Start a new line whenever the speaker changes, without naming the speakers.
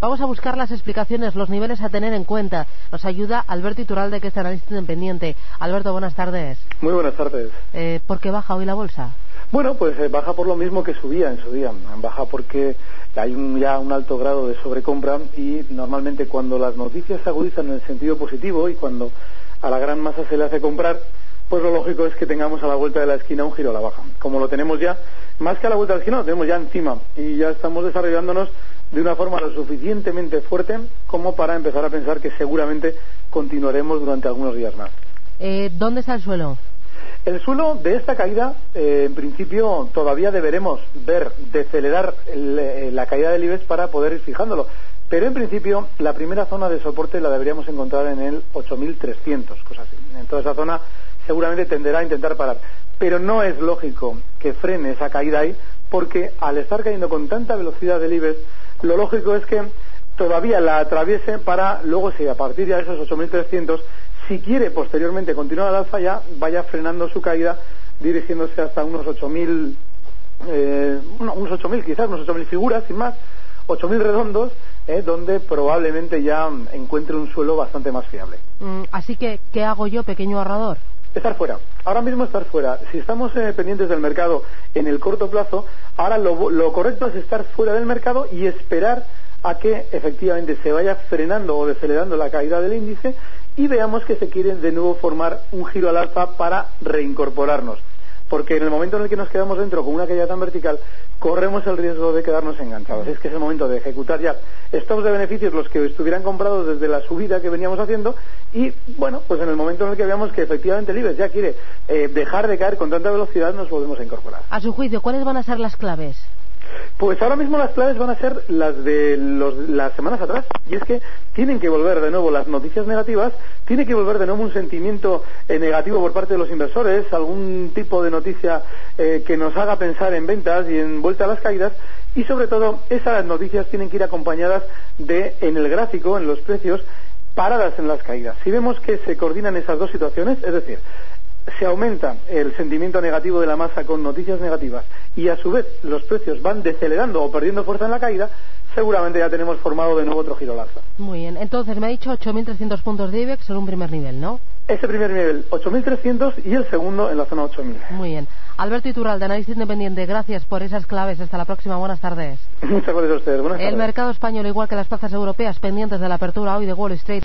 Vamos a buscar las explicaciones, los niveles a tener en cuenta. Nos ayuda Alberto Iturralde, que es analista independiente. Alberto, buenas tardes.
Muy buenas tardes.
¿Por qué baja hoy la bolsa?
Bueno, pues baja por lo mismo que subía en su día. Baja porque hay ya un alto grado de sobrecompra y normalmente cuando las noticias se agudizan en el sentido positivo y cuando a la gran masa se le hace comprar, pues lo lógico es que tengamos a la vuelta de la esquina un giro a la baja. Como lo tenemos ya, más que a la vuelta de la esquina, lo tenemos ya encima y ya estamos desarrollándonos de una forma lo suficientemente fuerte como para empezar a pensar que seguramente continuaremos durante algunos días más.
¿Dónde está el suelo?
El suelo de esta caída, en principio, todavía deberemos ver decelerar la caída del IBEX para poder ir fijándolo. Pero en principio, la primera zona de soporte la deberíamos encontrar en el 8.300, cosas así. En toda esa zona seguramente tenderá a intentar parar. Pero no es lógico que frene esa caída ahí, porque al estar cayendo con tanta velocidad del IBEX, lo lógico es que todavía la atraviese para luego, si a partir de esos 8.300, si quiere posteriormente continuar al alza, ya vaya frenando su caída, dirigiéndose hasta unos 8.000, unos 8.000 quizás, unos 8.000 figuras, sin más, 8.000 redondos, donde probablemente ya encuentre un suelo bastante más fiable.
Así que, ¿qué hago yo, pequeño ahorrador?
Estar fuera. Ahora mismo estar fuera. Si estamos pendientes del mercado en el corto plazo, ahora lo correcto es estar fuera del mercado y esperar a que efectivamente se vaya frenando o decelerando la caída del índice y veamos que se quiere de nuevo formar un giro al alza para reincorporarnos. Porque en el momento en el que nos quedamos dentro con una caída tan vertical, corremos el riesgo de quedarnos enganchados. Es que es el momento de ejecutar ya stops de beneficios, los que estuvieran comprados desde la subida que veníamos haciendo, y bueno, pues en el momento en el que veamos que efectivamente el IBEX ya quiere dejar de caer con tanta velocidad, nos volvemos a incorporar.
A su juicio, ¿cuáles van a ser las claves?
Pues ahora mismo las claves van a ser las de las semanas atrás, y es que tienen que volver de nuevo las noticias negativas, tiene que volver de nuevo un sentimiento negativo por parte de los inversores, algún tipo de noticia que nos haga pensar en ventas y en vuelta a las caídas, y sobre todo esas noticias tienen que ir acompañadas de, en el gráfico, en los precios, paradas en las caídas. Si vemos que se coordinan esas dos situaciones, es decir, se aumenta el sentimiento negativo de la masa con noticias negativas y a su vez los precios van decelerando o perdiendo fuerza en la caída, seguramente ya tenemos formado de nuevo otro giro al alza.
Muy bien, entonces me ha dicho 8.300 puntos de IBEX en un primer nivel, ¿no?
Ese primer nivel, 8.300 y el segundo en la zona 8.000.
Muy bien. Alberto Iturralde, analista independiente, gracias por esas claves. Hasta la próxima, buenas tardes.
Muchas gracias a ustedes, buenas tardes.
El mercado español, igual que las plazas europeas, pendientes de la apertura hoy de Wall Street.